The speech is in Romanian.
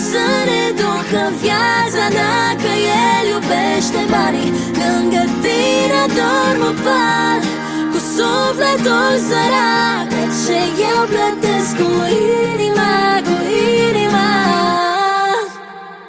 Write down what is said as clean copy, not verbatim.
să ne ducă viața. Dacă el iubește banii, lângă tine dorm în pat, cu sufletul sărac. De ce eu plătesc cu inima?